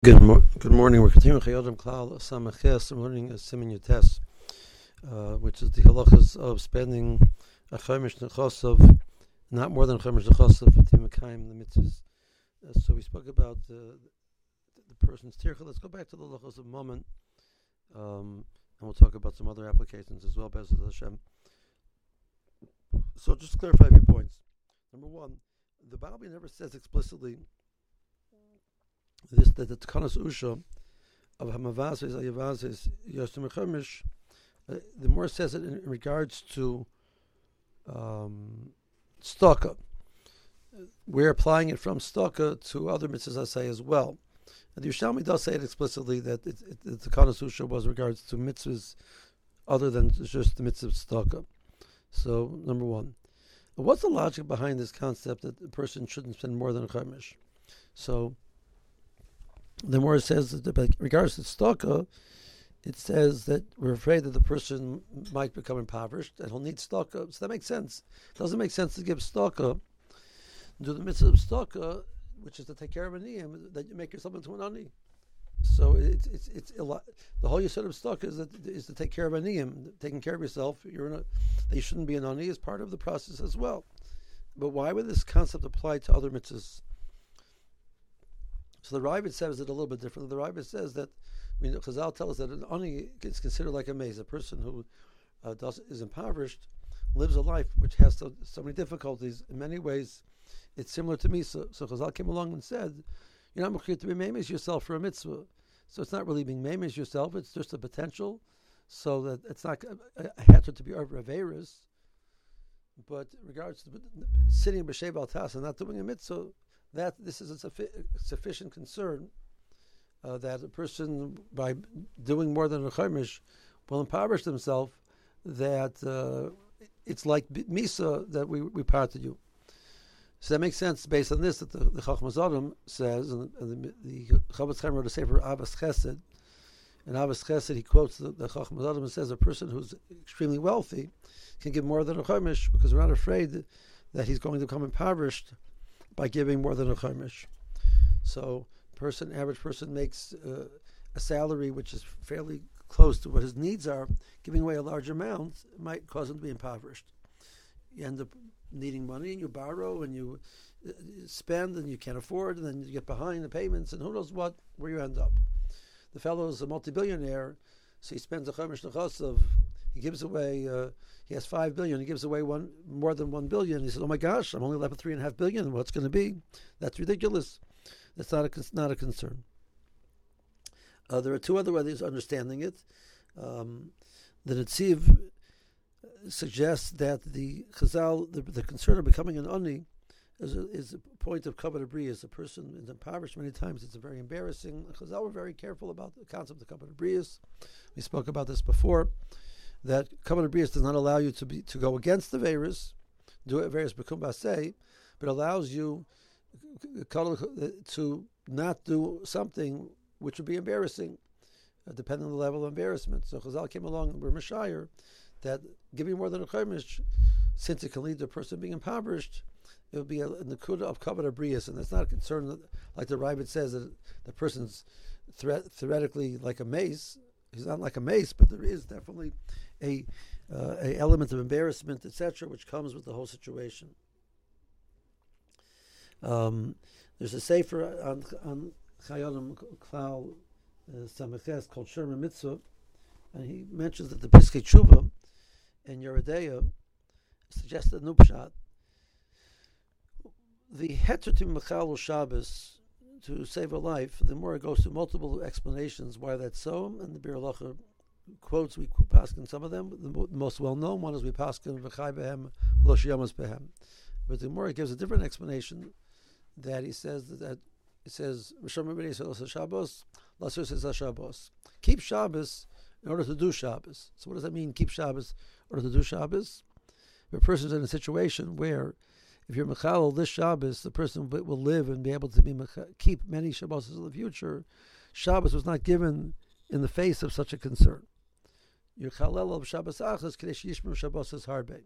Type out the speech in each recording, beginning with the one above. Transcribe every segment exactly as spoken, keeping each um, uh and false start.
Good, mor- good morning. We're continuing Chayodim Klal Samaches. We're learning a Siman Yutes, uh, which is the halachas of spending a chaimish nechosov, not more than a chaimish nechosov for timakayim the mitzvahs. Uh, so we spoke about uh, the person's tircha. Let's go back to the halachas of moment, um, and we'll talk about some other applications as well. B'ezras Hashem. So just to clarify a few points. Number one, the Bible never says explicitly this that the Tkanas Usha of Hamavazes Ayavazes Yosim Chemish, the more says it in, in regards to um, Staka. We're applying it from Staka to other mitzvahs I say as well. And the Yerushalmi does say it explicitly that it, it, it, the Tkanas Usha was regards to mitzvahs other than just the mitzvah Staka. So, number one. What's the logic behind this concept that a person shouldn't spend more than a Chemish? So, the more it says that in regards to tzedakah, it says that we're afraid that the person might become impoverished and he'll need tzedakah. So that makes sense. It doesn't make sense to give tzedakah, do the mitzvah of tzedakah, which is to take care of an aniyim, that you make yourself into an ani. So it's it's it's a lot. The whole yesod of tzedakah is that is to take care of an aniyim, taking care of yourself. You're in a that you shouldn't be an ani is part of the process as well. But why would this concept apply to other mitzvahs? So the Ravid says it a little bit differently. The Ravid says that, I mean, Chazal tells us that an ani is considered like a maze. A person who uh, does is impoverished lives a life which has so, so many difficulties. In many ways, it's similar to Misa. So Chazal came along and said, you're not mechuyev to be meimez yourself for a mitzvah. So it's not really being meimez yourself. It's just a potential, so that it's not a, a hatred to be over averas. But in regards to sitting b'sheva al tas and not doing a mitzvah, that this is a suffi- sufficient concern uh, that a person, by doing more than a chaimish, will impoverish themselves. That uh, it's like misa that we we parted you. So that makes sense based on this that the, the Chachmas Adam says, and, and the, the Chavetz Chaim wrote a sefer Avos Chesed. In Avos Chesed, he quotes the, the Chachmas Adam and says a person who's extremely wealthy can give more than a chaimish because we're not afraid that he's going to become impoverished by giving more than a chaimish. So, person, average person makes uh, a salary which is fairly close to what his needs are. Giving away a large amount might cause him to be impoverished. You end up needing money, and you borrow, and you uh, spend, and you can't afford, and then you get behind the payments, and who knows what, where you end up. The fellow is a multi-billionaire, so he spends a chaimish nechosov. He gives away. Uh, he has five billion. He gives away one more than one billion. He says, "Oh my gosh, I'm only left with three and a half billion. What's going to be? That's ridiculous. That's not a not a concern." Uh, there are two other ways of understanding it. Um, the Netziv suggests that the Chazal, the, the concern of becoming an ani, is a, is a point of kavod abriyas. A person is impoverished many times. It's a very embarrassing. Chazal were very careful about the concept of kavod abriyas. We spoke about this before. That kavod abriyas does not allow you to be to go against the veris, do it veris bekum basei, but allows you to not do something which would be embarrassing, uh, depending on the level of embarrassment. So Chazal came along and were mishayir that giving more than a chaimish, since it can lead to a person being impoverished, it would be a, a nekuda of kavod abriyas, and it's not a concern that, like the Ravid says, that the person's thre- theoretically like a mace. He's not like a mace, but there is definitely a uh, a element of embarrassment, et cetera, which comes with the whole situation. Um, there's a sefer on on Chayodim Klal Samaches called Sherman Mitzvah, and he mentions that the Piskei Tshuva and Yeredeya suggest a nupshat. The heter to Mechal Shabbos, to save a life, the more it goes through multiple explanations why that's so, and the Bir Halacha quotes, we paskin some of them. The most well-known one is we paskin v'chai behem v'lo sheyamas behem. But the more it gives a different explanation, that he says that, that it says Rishon Rabbeinu says Shabbos, Lasur says Shabbos. Keep Shabbos in order to do Shabbos. So what does that mean? Keep Shabbos in order to do Shabbos. If a person is in a situation where if you're mechalel this Shabbos, the person will live and be able to be keep many Shabbos in the future. Shabbos was not given in the face of such a concern. You're chalel of Shabbos achas kadesh yishmer Shabbos is harbe.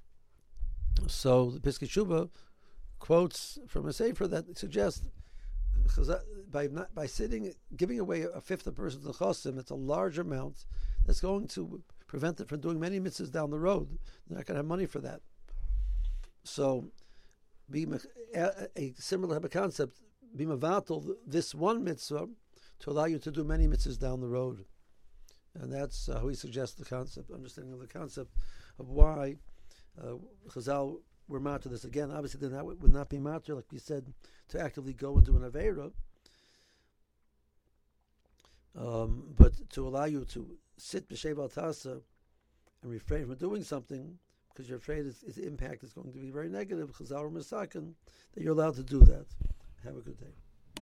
So the Piskei Tshuva quotes from a sefer that suggests by not by sitting, giving away a fifth of a person's nechasim, it's a large amount that's going to prevent it from doing many mitzvahs down the road. They're not going to have money for that. So, be a, a similar type of concept, be mevatel this one mitzvah to allow you to do many mitzvahs down the road. And that's uh, how he suggests the concept, understanding of the concept of why uh, Chazal were matter this. Again, obviously, that would not be matter, like we said, to actively go and do an Aveira, um, but to allow you to sit b'shev al tasa and refrain from doing something because you're afraid its, its impact is going to be very negative, Chazal or Masakin, that you're allowed to do that. Have a good day.